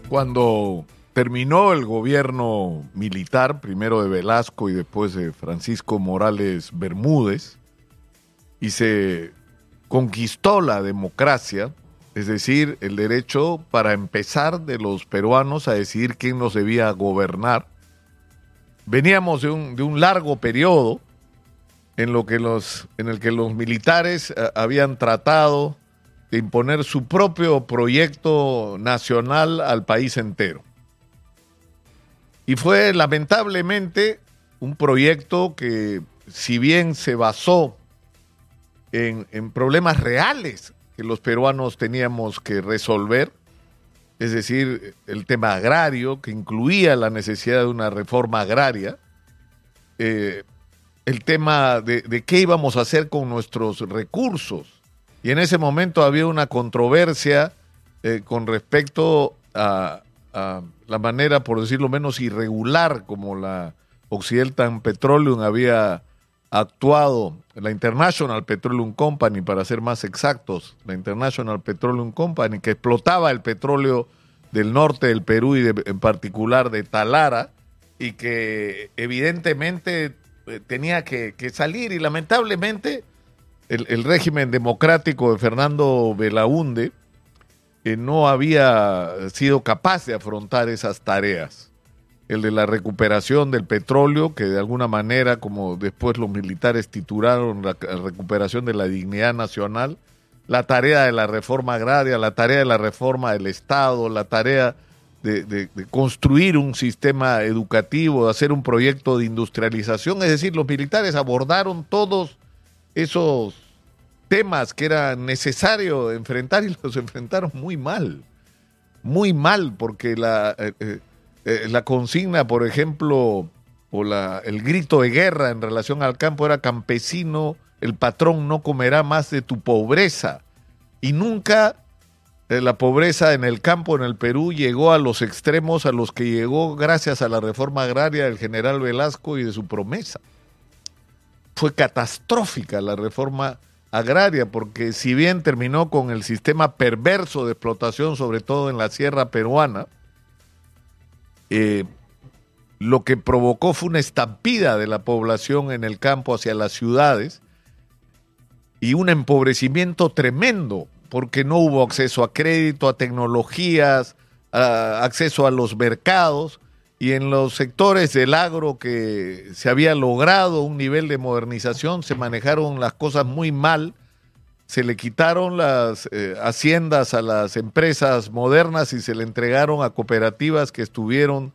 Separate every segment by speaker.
Speaker 1: Cuando terminó el gobierno militar, primero de Velasco y después de Francisco Morales Bermúdez, y se conquistó la democracia, es decir, el derecho para empezar de los peruanos a decidir quién nos debía gobernar, veníamos de un largo periodo en el que los militares habían tratado de imponer su propio proyecto nacional al país entero. Y fue lamentablemente un proyecto que, si bien se basó en problemas reales que los peruanos teníamos que resolver, es decir, el tema agrario, que incluía la necesidad de una reforma agraria, el tema de qué íbamos a hacer con nuestros recursos. Y en ese momento había una controversia con respecto a la manera, por decirlo menos, irregular como la Occidental Petroleum había actuado, la International Petroleum Company, para ser más exactos, la International Petroleum Company, que explotaba el petróleo del norte del Perú y en particular de Talara, y que evidentemente tenía que salir, y lamentablemente el régimen democrático de Fernando Belaúnde no había sido capaz de afrontar esas tareas. El de la recuperación del petróleo, que de alguna manera, como después los militares titularon, la recuperación de la dignidad nacional, la tarea de la reforma agraria, la tarea de la reforma del Estado, la tarea de construir un sistema educativo, de hacer un proyecto de industrialización. Es decir, los militares abordaron todos esos temas que era necesario enfrentar y los enfrentaron muy mal, porque la consigna, por ejemplo, o el grito de guerra en relación al campo era: campesino, el patrón no comerá más de tu pobreza. Y nunca la pobreza en el campo en el Perú llegó a los extremos a los que llegó gracias a la reforma agraria del general Velasco y de su promesa. Fue catastrófica la reforma agraria, porque si bien terminó con el sistema perverso de explotación, sobre todo en la sierra peruana, lo que provocó fue una estampida de la población en el campo hacia las ciudades y un empobrecimiento tremendo, porque no hubo acceso a crédito, a tecnologías, acceso a los mercados, y en los sectores del agro que se había logrado un nivel de modernización se manejaron las cosas muy mal. Se le quitaron las haciendas a las empresas modernas y se le entregaron a cooperativas que estuvieron,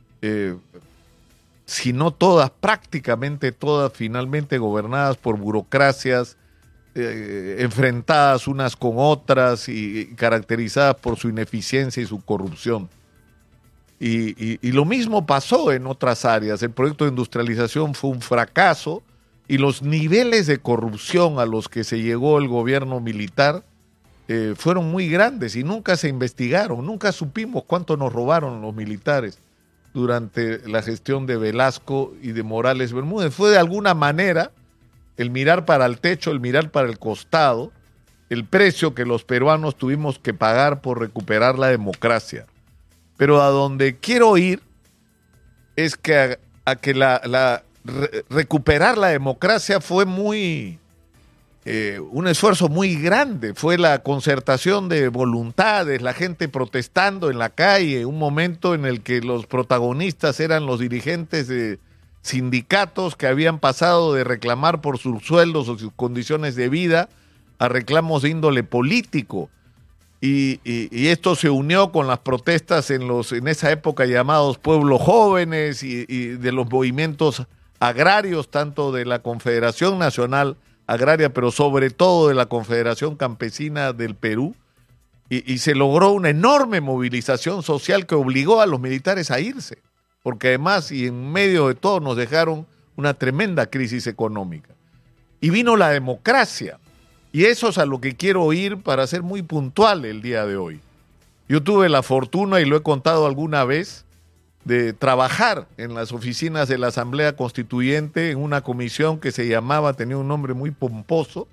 Speaker 1: si no todas, prácticamente todas, finalmente gobernadas por burocracias enfrentadas unas con otras y caracterizadas por su ineficiencia y su corrupción. Y lo mismo pasó en otras áreas. El proyecto de industrialización fue un fracaso, y los niveles de corrupción a los que se llegó el gobierno militar fueron muy grandes y nunca se investigaron. Nunca supimos cuánto nos robaron los militares durante la gestión de Velasco y de Morales Bermúdez. Fue de alguna manera el mirar para el techo, el mirar para el costado, el precio que los peruanos tuvimos que pagar por recuperar la democracia. Pero a donde quiero ir es que a que recuperar la democracia fue un esfuerzo muy grande. Fue la concertación de voluntades, la gente protestando en la calle, un momento en el que los protagonistas eran los dirigentes de sindicatos que habían pasado de reclamar por sus sueldos o sus condiciones de vida a reclamos de índole político. Y esto se unió con las protestas en esa época llamados pueblos jóvenes y de los movimientos agrarios, tanto de la Confederación Nacional Agraria, pero sobre todo de la Confederación Campesina del Perú, y se logró una enorme movilización social que obligó a los militares a irse, porque además y en medio de todo nos dejaron una tremenda crisis económica. Y vino la democracia. Y eso es a lo que quiero ir para ser muy puntual el día de hoy. Yo tuve la fortuna, y lo he contado alguna vez, de trabajar en las oficinas de la Asamblea Constituyente en una comisión que tenía un nombre muy pomposo,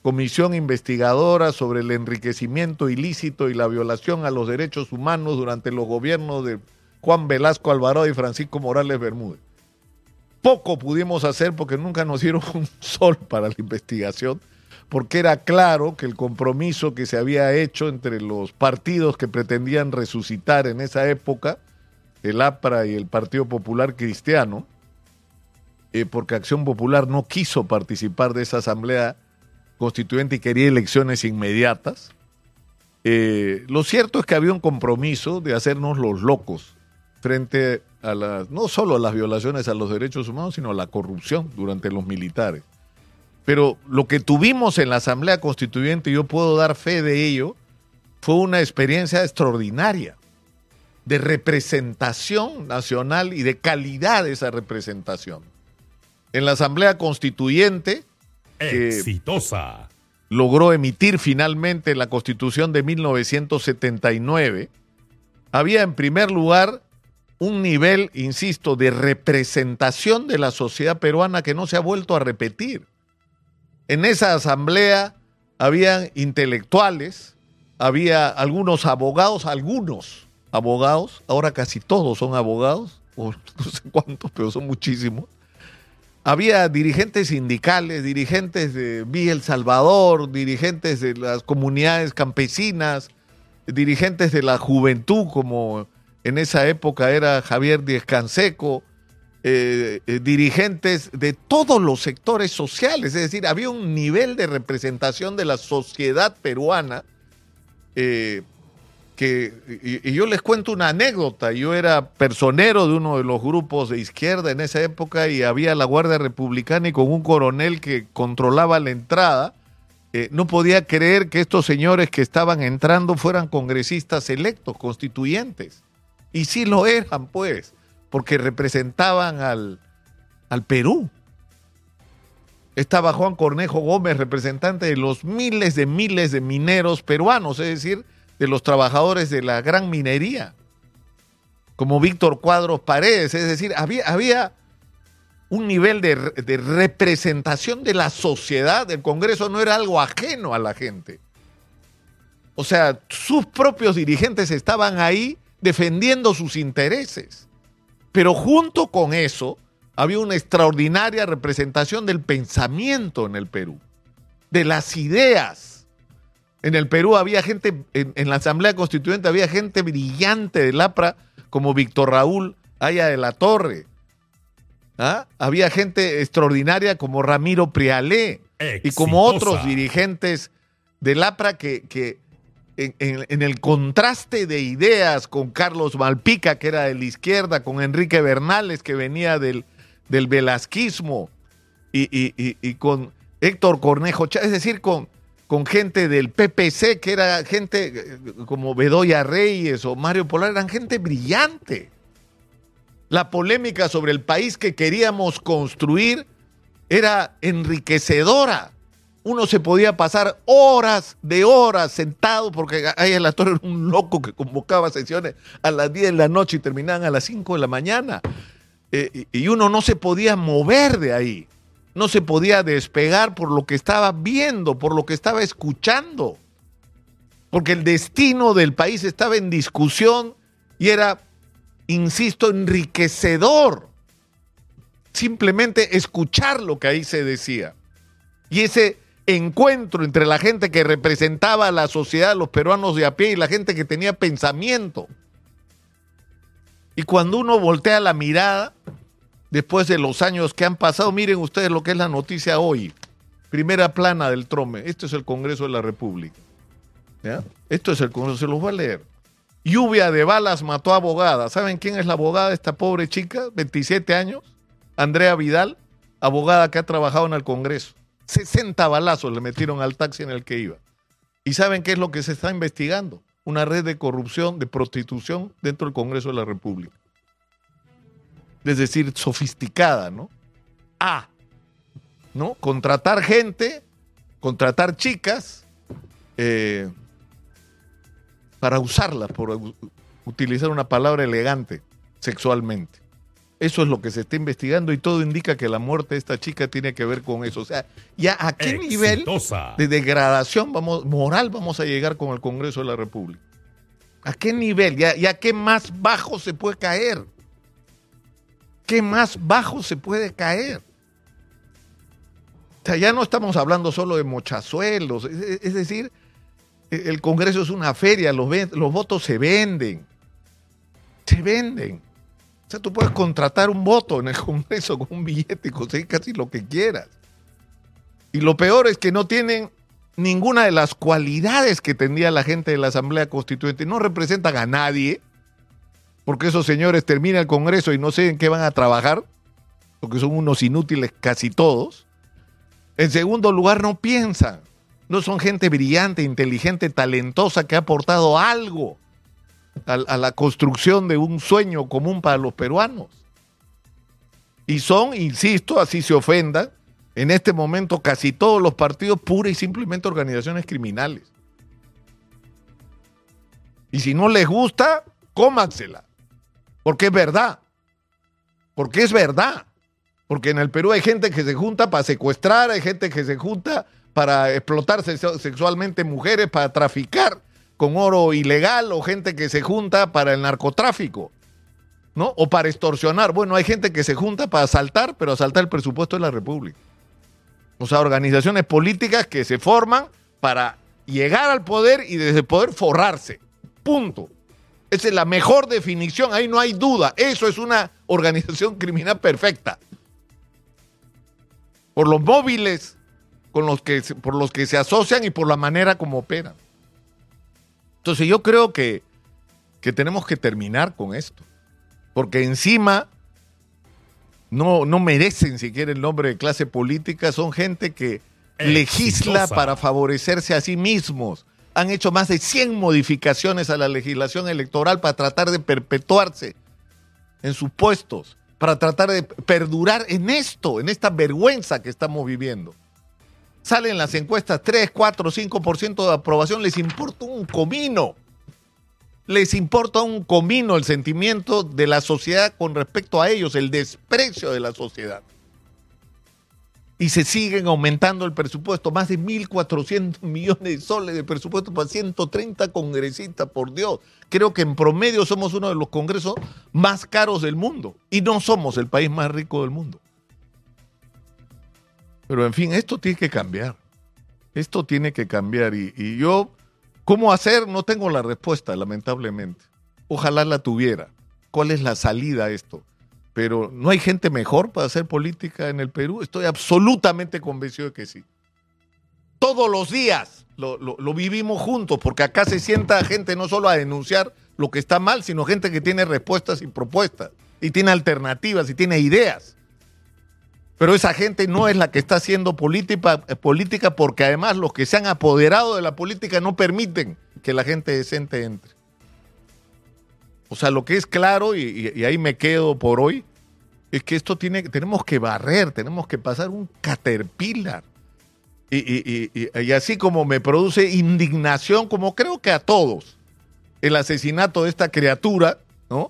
Speaker 1: comisión investigadora sobre el enriquecimiento ilícito y la violación a los derechos humanos durante los gobiernos de Juan Velasco Alvarado y Francisco Morales Bermúdez. Poco pudimos hacer porque nunca nos dieron un sol para la investigación, porque era claro que el compromiso que se había hecho entre los partidos que pretendían resucitar en esa época, el APRA y el Partido Popular Cristiano, porque Acción Popular no quiso participar de esa asamblea constituyente y quería elecciones inmediatas. Lo cierto es que había un compromiso de hacernos los locos frente a no solo a las violaciones a los derechos humanos, sino a la corrupción durante los militares. Pero lo que tuvimos en la Asamblea Constituyente, yo puedo dar fe de ello, fue una experiencia extraordinaria de representación nacional y de calidad de esa representación. En la Asamblea Constituyente,
Speaker 2: exitosa,
Speaker 1: logró emitir finalmente la Constitución de 1979, había en primer lugar un nivel, insisto, de representación de la sociedad peruana que no se ha vuelto a repetir. En esa asamblea habían intelectuales, había algunos abogados, ahora casi todos son abogados, o no sé cuántos, pero son muchísimos. Había dirigentes sindicales, dirigentes de Villa El Salvador, dirigentes de las comunidades campesinas, dirigentes de la juventud, como en esa época era Javier Díez Canseco, dirigentes de todos los sectores sociales, es decir, había un nivel de representación de la sociedad peruana y yo les cuento una anécdota. Yo era personero de uno de los grupos de izquierda en esa época y había la Guardia Republicana y con un coronel que controlaba la entrada, no podía creer que estos señores que estaban entrando fueran congresistas electos, constituyentes. Y sí lo eran, pues, porque representaban al Perú. Estaba Juan Cornejo Gómez, representante de los miles de mineros peruanos, es decir, de los trabajadores de la gran minería, como Víctor Cuadros Paredes, es decir, había un nivel de representación de la sociedad. El Congreso no era algo ajeno a la gente. O sea, sus propios dirigentes estaban ahí defendiendo sus intereses. Pero junto con eso, había una extraordinaria representación del pensamiento en el Perú, de las ideas. En el Perú había gente, en la Asamblea Constituyente había gente brillante del APRA, como Víctor Raúl Haya de la Torre. ¿Ah? Había gente extraordinaria como Ramiro Prialé y como otros dirigentes del APRA que en el contraste de ideas con Carlos Malpica, que era de la izquierda, con Enrique Bernales, que venía del velasquismo, y con Héctor Cornejo Chávez, es decir, con gente del PPC, que era gente como Bedoya Reyes o Mario Polar, eran gente brillante. La polémica sobre el país que queríamos construir era enriquecedora. Uno se podía pasar horas de horas sentado, porque ahí en la torre era un loco que convocaba sesiones a las 10 de la noche y terminaban a las 5 de la mañana. Y uno no se podía mover de ahí. No se podía despegar por lo que estaba viendo, por lo que estaba escuchando. Porque el destino del país estaba en discusión y era, insisto, enriquecedor. Simplemente escuchar lo que ahí se decía. Y ese encuentro entre la gente que representaba a la sociedad, los peruanos de a pie, y la gente que tenía pensamiento. Y cuando uno voltea la mirada, después de los años que han pasado, miren ustedes lo que es la noticia hoy. Primera plana del Trome. Esto es el Congreso de la República. ¿Ya? Esto es el Congreso, se los voy a leer. Lluvia de balas mató a abogada. ¿Saben quién es la abogada de esta pobre chica? 27 años. Andrea Vidal, abogada que ha trabajado en el Congreso. 60 balazos le metieron al taxi en el que iba. ¿Y saben qué es lo que se está investigando? Una red de corrupción, de prostitución dentro del Congreso de la República. Es decir, sofisticada, ¿no? ¿No? Contratar gente, contratar chicas para usarlas, por utilizar una palabra elegante, sexualmente. Eso es lo que se está investigando y todo indica que la muerte de esta chica tiene que ver con eso. O sea, ¿ya a qué nivel de degradación moral vamos a llegar con el Congreso de la República? ¿A qué nivel? ¿Ya qué más bajo se puede caer? ¿Qué más bajo se puede caer? O sea, ya no estamos hablando solo de mochazuelos. Es decir, el Congreso es una feria, los votos se venden. Se venden. O sea, tú puedes contratar un voto en el Congreso con un billete y conseguir casi lo que quieras. Y lo peor es que no tienen ninguna de las cualidades que tenía la gente de la Asamblea Constituyente. No representan a nadie, porque esos señores terminan el Congreso y no sé en qué van a trabajar, porque son unos inútiles casi todos. En segundo lugar, no piensan. No son gente brillante, inteligente, talentosa que ha aportado algo a la construcción de un sueño común para los peruanos. Y son, insisto, así se ofendan, en este momento casi todos los partidos pura y simplemente organizaciones criminales. Y si no les gusta, cómansela. Porque es verdad. Porque es verdad. Porque en el Perú hay gente que se junta para secuestrar, hay gente que se junta para explotar sexualmente mujeres, para traficar con oro ilegal, o gente que se junta para el narcotráfico, ¿no? O para extorsionar. Bueno, hay gente que se junta para asaltar, pero asaltar el presupuesto de la República. O sea, organizaciones políticas que se forman para llegar al poder y desde el poder forrarse. Punto. Esa es la mejor definición, ahí no hay duda. Eso es una organización criminal perfecta. Por los móviles por los que se asocian y por la manera como operan. Entonces yo creo que tenemos que terminar con esto. Porque encima no merecen siquiera el nombre de clase política, son gente que legisla para favorecerse a sí mismos. Han hecho más de 100 modificaciones a la legislación electoral para tratar de perpetuarse en sus puestos, para tratar de perdurar en esto, en esta vergüenza que estamos viviendo. Salen las encuestas 3, 4, 5% de aprobación, les importa un comino. Les importa un comino el sentimiento de la sociedad con respecto a ellos, el desprecio de la sociedad. Y se siguen aumentando el presupuesto, más de 1.400 millones de soles de presupuesto para 130 congresistas, por Dios. Creo que en promedio somos uno de los congresos más caros del mundo y no somos el país más rico del mundo. Pero en fin, esto tiene que cambiar. Esto tiene que cambiar y yo, ¿cómo hacer? No tengo la respuesta, lamentablemente. Ojalá la tuviera. ¿Cuál es la salida a esto? Pero ¿no hay gente mejor para hacer política en el Perú? Estoy absolutamente convencido de que sí. Todos los días lo vivimos juntos, porque acá se sienta gente no solo a denunciar lo que está mal, sino gente que tiene respuestas y propuestas, y tiene alternativas, y tiene ideas. Pero esa gente no es la que está haciendo política, porque además los que se han apoderado de la política no permiten que la gente decente entre. O sea, lo que es claro, y ahí me quedo por hoy, es que esto tenemos que barrer, tenemos que pasar un caterpillar. Y así como me produce indignación, como creo que a todos, el asesinato de esta criatura, ¿no?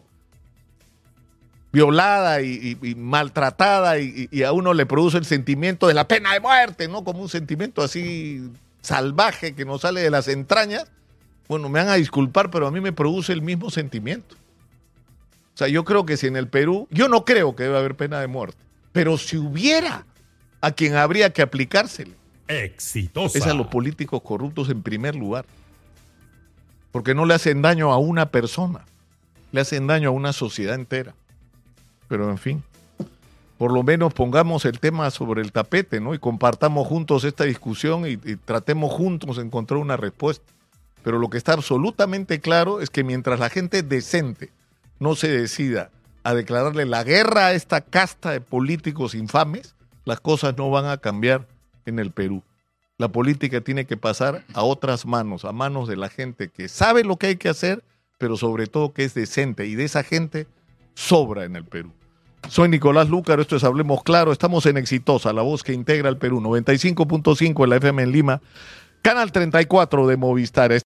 Speaker 1: Violada y maltratada, y a uno le produce el sentimiento de la pena de muerte, ¿no? Como un sentimiento así salvaje que nos sale de las entrañas. Bueno, me van a disculpar, pero a mí me produce el mismo sentimiento. O sea, yo creo que si en el Perú, yo no creo que debe haber pena de muerte, pero si hubiera, a quien habría que aplicársele
Speaker 2: exitosa
Speaker 1: es a los políticos corruptos en primer lugar. Porque no le hacen daño a una persona, le hacen daño a una sociedad entera. Pero en fin, por lo menos pongamos el tema sobre el tapete, ¿no? Y compartamos juntos esta discusión y tratemos juntos de encontrar una respuesta. Pero lo que está absolutamente claro es que mientras la gente decente no se decida a declararle la guerra a esta casta de políticos infames, las cosas no van a cambiar en el Perú. La política tiene que pasar a otras manos, a manos de la gente que sabe lo que hay que hacer, pero sobre todo que es decente, y de esa gente sobra en el Perú. Soy Nicolás Lúcaro, esto es Hablemos Claro, estamos en Exitosa, la voz que integra al Perú, 95.5 en la FM en Lima, Canal 34 de Movistar.